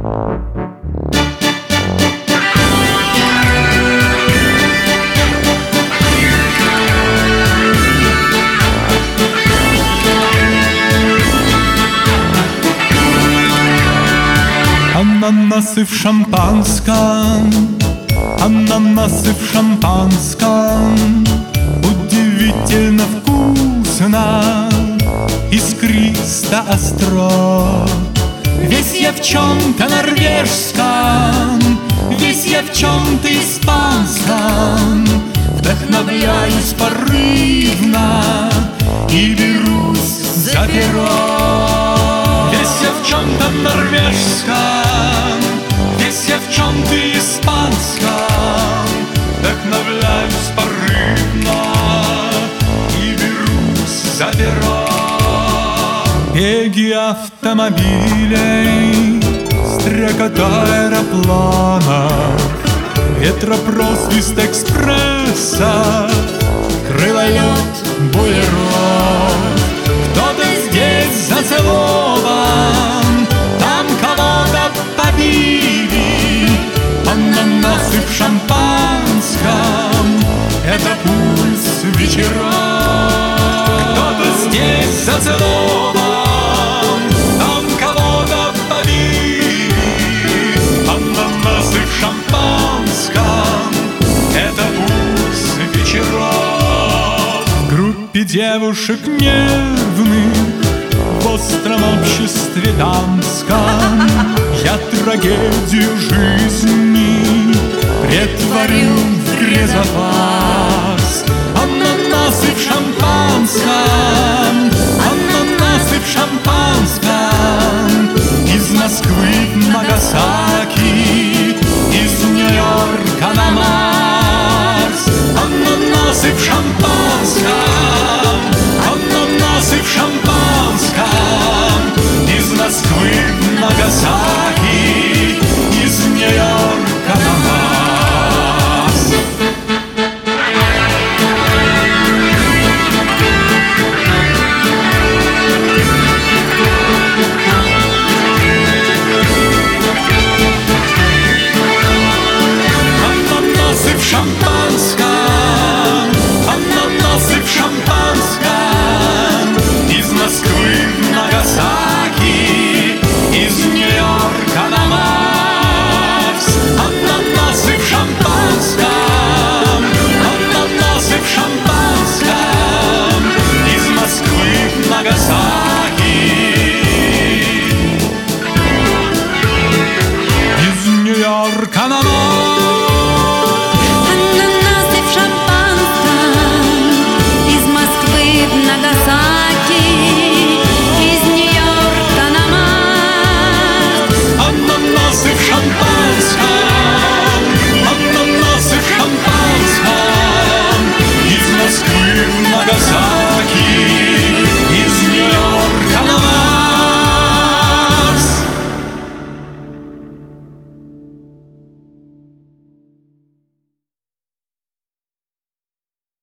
Ананасы в шампанском, ананасы в шампанском, удивительно вкусно, искристо остро. Весь я в чем-то норвежском, весь я в чем-то испанском, вдохновляюсь порывно и берусь за перо. Весь я в чем-то норвежском, весь я в чем-то испанском, вдохновляюсь порывно и берусь за перо. Беги автомобилей, стрекота аэропланов, ветропросвист экспресса, крылолет буеров. Кто-то здесь зацелован, там кого-то побили. Ананасы в шампанском — это пульс вечера. Кто-то здесь зацелован, там кого-то побили. Ананасы в шампанском — это пульс вечера. В группе девушек нервных, в остром обществе дамском, я трагедию жизни претворю в грезопас. Ананасы в шампанском, ананасы в шампанском,